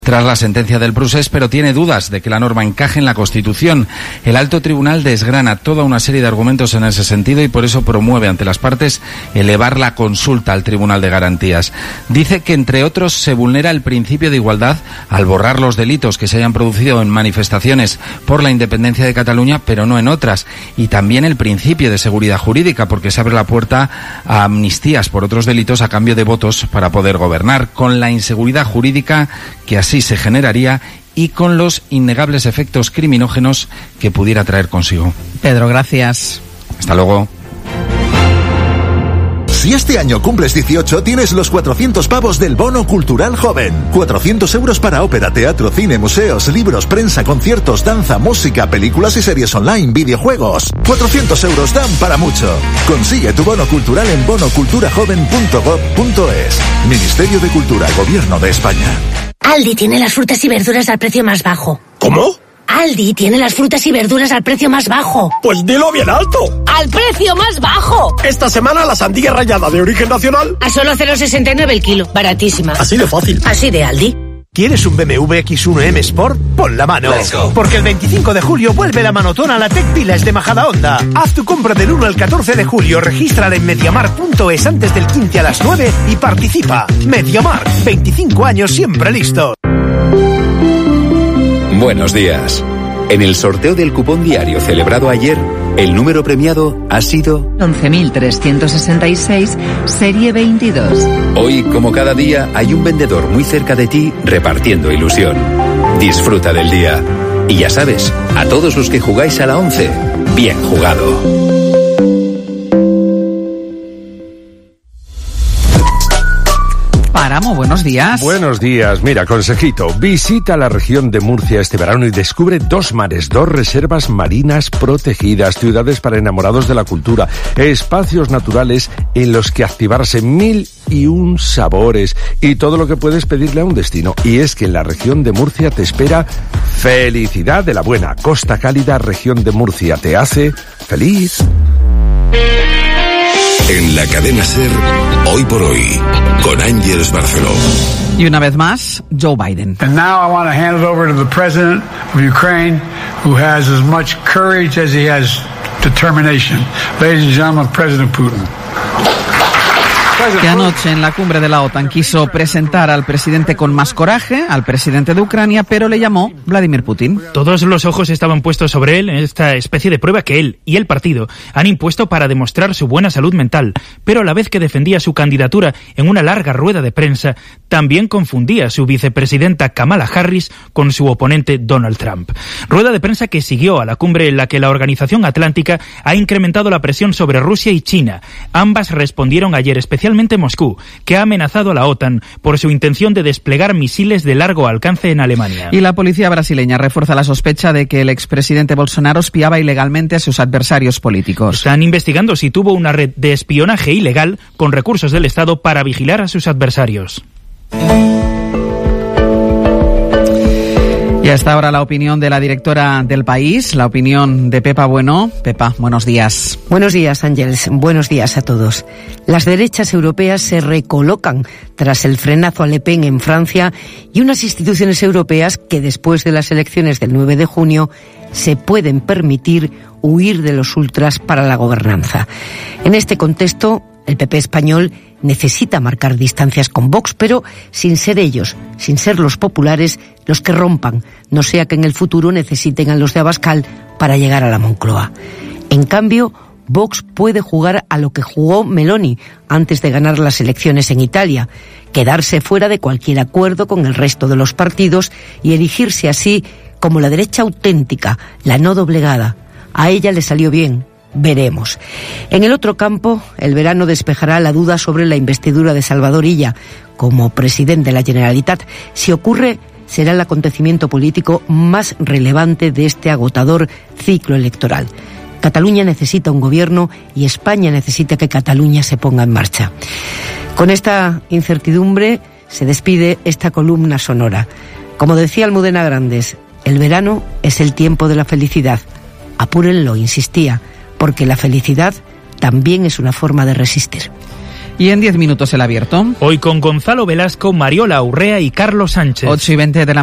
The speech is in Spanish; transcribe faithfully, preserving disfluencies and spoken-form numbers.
tras la sentencia del Procés, pero tiene dudas de que la norma encaje en la Constitución. El alto tribunal desgrana toda una serie de argumentos en ese sentido y por eso promueve ante las partes elevar la consulta al Tribunal de Garantías. Dice que, entre otros, se vulnera el principio de igualdad al borrar los delitos que se hayan producido en manifestaciones por la independencia de Cataluña, pero no en otras. Y también el principio de seguridad jurídica, porque se abre la puerta a amnistías por otros delitos a cambio de votos para poder gobernar, con la inseguridad jurídica que así se generaría y con los innegables efectos criminógenos que pudiera traer consigo. Pedro, gracias. Hasta luego. Si este año cumples dieciocho, tienes los cuatrocientos pavos del Bono Cultural Joven. cuatrocientos euros para ópera, teatro, cine, museos, libros, prensa, conciertos, danza, música, películas y series online, videojuegos. cuatrocientos euros dan para mucho. Consigue tu bono cultural en bono cultura joven punto gob punto es. Ministerio de Cultura, Gobierno de España. Aldi tiene las frutas y verduras al precio más bajo. ¿Cómo? Aldi tiene las frutas y verduras al precio más bajo. Pues dilo bien alto. ¡Al precio más bajo! Esta semana la sandía rallada de origen nacional a solo cero coma sesenta y nueve el kilo. Baratísima. Así de fácil. Así de Aldi. ¿Quieres un B M W equis uno M Sport? Pon la mano. Porque el veinticinco de julio vuelve la manotona a la Tech Village de Majadahonda. Haz tu compra del uno al catorce de julio, regístrala en mediamar punto es antes del quince a las nueve y participa. Mediamar, veinticinco años siempre listo. Buenos días. En el sorteo del cupón diario celebrado ayer, el número premiado ha sido once mil trescientos sesenta y seis, serie veintidós. Hoy, como cada día, hay un vendedor muy cerca de ti repartiendo ilusión. Disfruta del día. Y ya sabes, a todos los que jugáis a la once, bien jugado. Páramo, buenos días. Buenos días. Mira, consejito, visita la región de Murcia este verano y descubre dos mares, dos reservas marinas protegidas, ciudades para enamorados de la cultura, espacios naturales en los que activarse mil y un sabores y todo lo que puedes pedirle a un destino. Y es que en la región de Murcia te espera felicidad de la buena. Costa Cálida, región de Murcia, te hace feliz. En la cadena SER, hoy por hoy, con Ángeles Barceló. Y una vez más, Joe Biden. And now I want to hand it over to the president of Ukraine, who has as much courage as he has determination. Ladies and gentlemen, President Putin. Que anoche en la cumbre de la OTAN quiso presentar al presidente con más coraje, al presidente de Ucrania, pero le llamó Vladimir Putin. Todos los ojos estaban puestos sobre él en esta especie de prueba que él y el partido han impuesto para demostrar su buena salud mental, pero a la vez que defendía su candidatura en una larga rueda de prensa, también confundía a su vicepresidenta Kamala Harris con su oponente Donald Trump. Rueda de prensa que siguió a la cumbre en la que la Organización Atlántica ha incrementado la presión sobre Rusia y China. Ambas respondieron ayer especialmente Moscú, que ha amenazado a la OTAN por su intención de desplegar misiles de largo alcance en Alemania. Y la policía brasileña refuerza la sospecha de que el expresidente Bolsonaro espiaba ilegalmente a sus adversarios políticos. Están investigando si tuvo una red de espionaje ilegal con recursos del Estado para vigilar a sus adversarios. Y hasta ahora la opinión de la directora del País, la opinión de Pepa Bueno. Pepa, buenos días. Buenos días, Ángeles. Buenos días a todos. Las derechas europeas se recolocan tras el frenazo a Le Pen en Francia y unas instituciones europeas que después de las elecciones del nueve de junio se pueden permitir huir de los ultras para la gobernanza. En este contexto, el P P español necesita marcar distancias con Vox, pero sin ser ellos, sin ser los populares, los que rompan, no sea que en el futuro necesiten a los de Abascal para llegar a la Moncloa. En cambio, Vox puede jugar a lo que jugó Meloni antes de ganar las elecciones en Italia, quedarse fuera de cualquier acuerdo con el resto de los partidos y erigirse así como la derecha auténtica, la no doblegada. A ella le salió bien. Veremos. En el otro campo, el verano despejará la duda sobre la investidura de Salvador Illa como presidente de la Generalitat. Si ocurre, será el acontecimiento político más relevante de este agotador ciclo electoral. Cataluña necesita un gobierno y España necesita que Cataluña se ponga en marcha. Con esta incertidumbre se despide esta columna sonora. Como decía Almudena Grandes, el verano es el tiempo de la felicidad. Apúrenlo, insistía, porque la felicidad también es una forma de resistir. Y en diez minutos el Abierto. Hoy con Gonzalo Velasco, Mariola Urrea y Carlos Sánchez. ocho y veinte de la